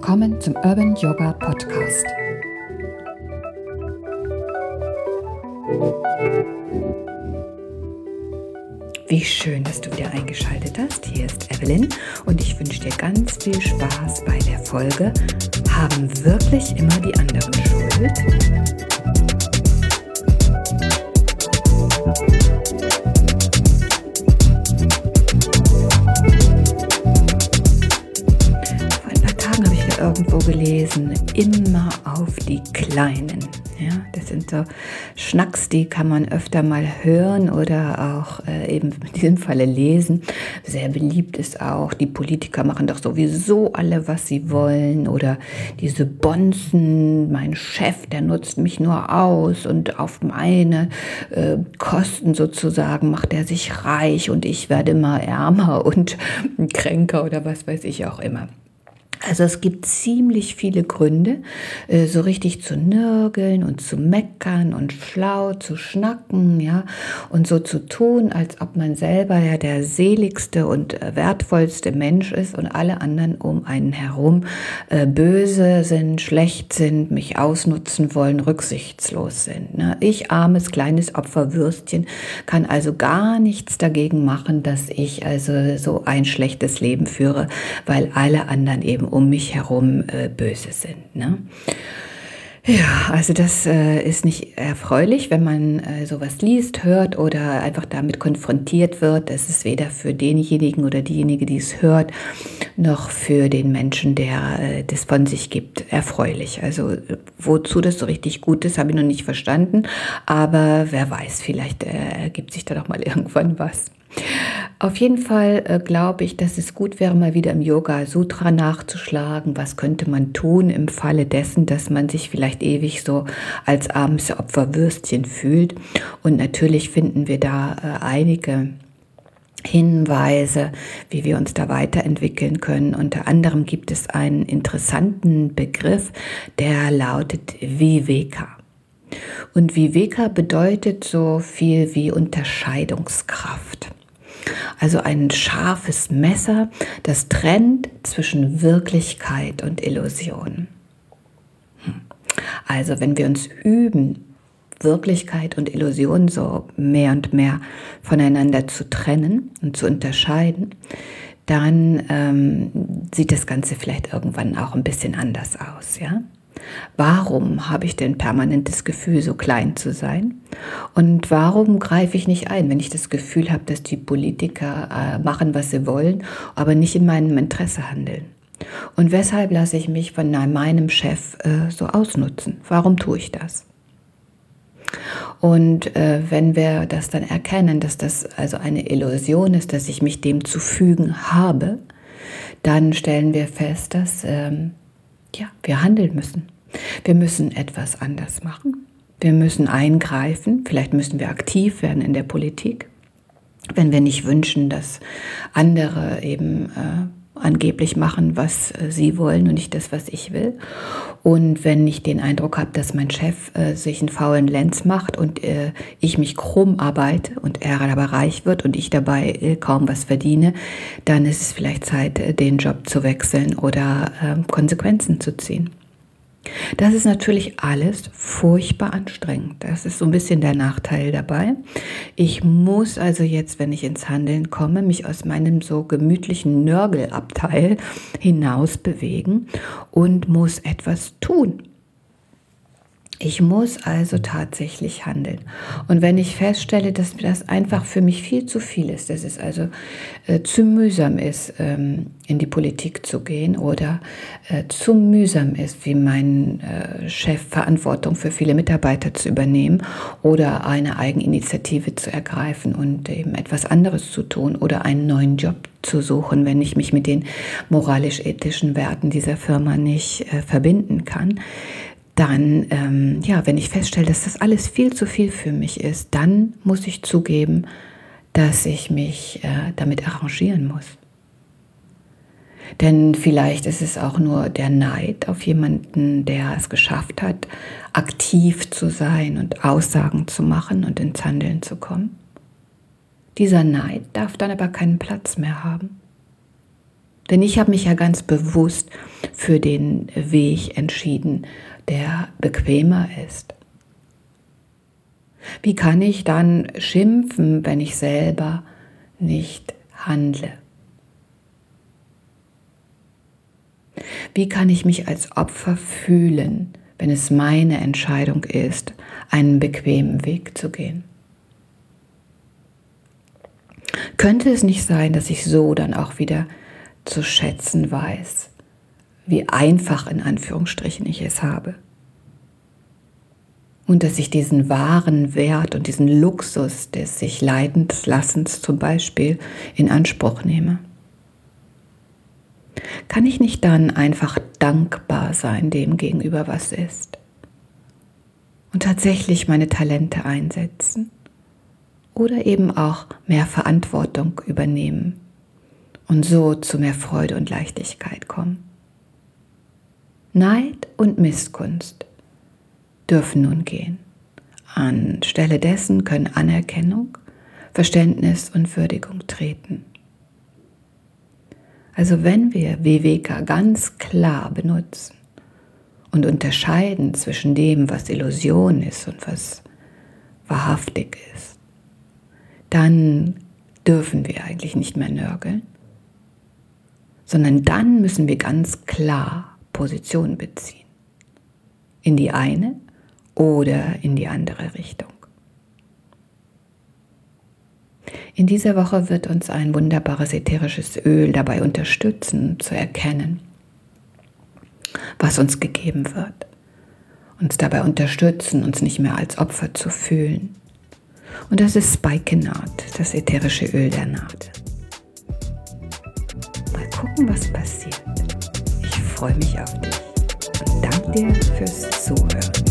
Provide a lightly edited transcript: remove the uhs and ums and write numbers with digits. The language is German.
willkommen zum Urban Yoga Podcast. Wie schön, dass du wieder eingeschaltet hast. Hier ist Evelyn und ich wünsche dir ganz viel Spaß bei der Folge Haben wirklich immer die anderen Schuld? Irgendwo gelesen, immer auf die Kleinen. Ja, das sind so Schnacks, die kann man öfter mal hören oder auch eben in diesem Falle lesen. Sehr beliebt ist auch, die Politiker machen doch sowieso alle, was sie wollen, oder diese Bonzen, mein Chef, der nutzt mich nur aus und auf meine Kosten sozusagen macht er sich reich und ich werde immer ärmer und kränker oder was weiß ich auch immer. Also es gibt ziemlich viele Gründe, so richtig zu nörgeln und zu meckern und schlau zu schnacken, ja, und so zu tun, als ob man selber ja der seligste und wertvollste Mensch ist und alle anderen um einen herum böse sind, schlecht sind, mich ausnutzen wollen, rücksichtslos sind. Ne? Ich, armes, kleines Opferwürstchen, kann also gar nichts dagegen machen, dass ich also so ein schlechtes Leben führe, weil alle anderen eben um mich herum böse sind. Ne? Ja, also das ist nicht erfreulich, wenn man sowas liest, hört oder einfach damit konfrontiert wird. Das ist weder für denjenigen oder diejenige, die es hört, noch für den Menschen, der das von sich gibt, erfreulich. Also wozu das so richtig gut ist, habe ich noch nicht verstanden. Aber wer weiß, vielleicht ergibt sich da doch mal irgendwann was. Auf jeden Fall glaube ich, dass es gut wäre, mal wieder im Yoga Sutra nachzuschlagen. Was könnte man tun im Falle dessen, dass man sich vielleicht ewig so als armes Opferwürstchen fühlt? Und natürlich finden wir da einige Hinweise, wie wir uns da weiterentwickeln können. Unter anderem gibt es einen interessanten Begriff, der lautet Viveka. Und Viveka bedeutet so viel wie Unterscheidungskraft. Also ein scharfes Messer, das trennt zwischen Wirklichkeit und Illusion. Also wenn wir uns üben, Wirklichkeit und Illusion so mehr und mehr voneinander zu trennen und zu unterscheiden, dann sieht das Ganze vielleicht irgendwann auch ein bisschen anders aus, ja? Warum habe ich denn permanent das Gefühl, so klein zu sein? Und warum greife ich nicht ein, wenn ich das Gefühl habe, dass die Politiker machen, was sie wollen, aber nicht in meinem Interesse handeln? Und weshalb lasse ich mich von meinem Chef so ausnutzen? Warum tue ich das? Und wenn wir das dann erkennen, dass das also eine Illusion ist, dass ich mich dem zu fügen habe, dann stellen wir fest, dass wir handeln müssen. Wir müssen etwas anders machen. Wir müssen eingreifen. Vielleicht müssen wir aktiv werden in der Politik, wenn wir nicht wünschen, dass andere eben angeblich machen, was sie wollen und nicht das, was ich will. Und wenn ich den Eindruck habe, dass mein Chef sich einen faulen Lenz macht und ich mich krumm arbeite und er dabei reich wird und ich dabei kaum was verdiene, dann ist es vielleicht Zeit, den Job zu wechseln oder Konsequenzen zu ziehen. Das ist natürlich alles furchtbar anstrengend. Das ist so ein bisschen der Nachteil dabei. Ich muss also jetzt, wenn ich ins Handeln komme, mich aus meinem so gemütlichen Nörgelabteil hinaus bewegen und muss etwas tun. Ich muss also tatsächlich handeln. Und wenn ich feststelle, dass das einfach für mich viel zu viel ist, dass es also zu mühsam ist, in die Politik zu gehen oder zu mühsam ist, wie mein Chef Verantwortung für viele Mitarbeiter zu übernehmen oder eine Eigeninitiative zu ergreifen und eben etwas anderes zu tun oder einen neuen Job zu suchen, wenn ich mich mit den moralisch-ethischen Werten dieser Firma nicht verbinden kann, dann, wenn ich feststelle, dass das alles viel zu viel für mich ist, dann muss ich zugeben, dass ich mich damit arrangieren muss. Denn vielleicht ist es auch nur der Neid auf jemanden, der es geschafft hat, aktiv zu sein und Aussagen zu machen und ins Handeln zu kommen. Dieser Neid darf dann aber keinen Platz mehr haben. Denn ich habe mich ja ganz bewusst für den Weg entschieden, der bequemer ist. Wie kann ich dann schimpfen, wenn ich selber nicht handle? Wie kann ich mich als Opfer fühlen, wenn es meine Entscheidung ist, einen bequemen Weg zu gehen? Könnte es nicht sein, dass ich so dann auch wieder zu schätzen weiß, wie einfach in Anführungsstrichen ich es habe? Und dass ich diesen wahren Wert und diesen Luxus des sich Leidenslassens zum Beispiel in Anspruch nehme? Kann ich nicht dann einfach dankbar sein dem gegenüber, was ist? Und tatsächlich meine Talente einsetzen? Oder eben auch mehr Verantwortung übernehmen und so zu mehr Freude und Leichtigkeit kommen? Neid und Missgunst dürfen nun gehen. Anstelle dessen können Anerkennung, Verständnis und Würdigung treten. Also wenn wir Viveka ganz klar benutzen und unterscheiden zwischen dem, was Illusion ist und was wahrhaftig ist, dann dürfen wir eigentlich nicht mehr nörgeln, sondern dann müssen wir ganz klar Position beziehen. In die eine oder in die andere Richtung. In dieser Woche wird uns ein wunderbares ätherisches Öl dabei unterstützen, zu erkennen, was uns gegeben wird. Uns dabei unterstützen, uns nicht mehr als Opfer zu fühlen. Und das ist Spikenard, das ätherische Öl der Nade. Mal gucken, was passiert. Ich freue mich auf dich und danke dir fürs Zuhören.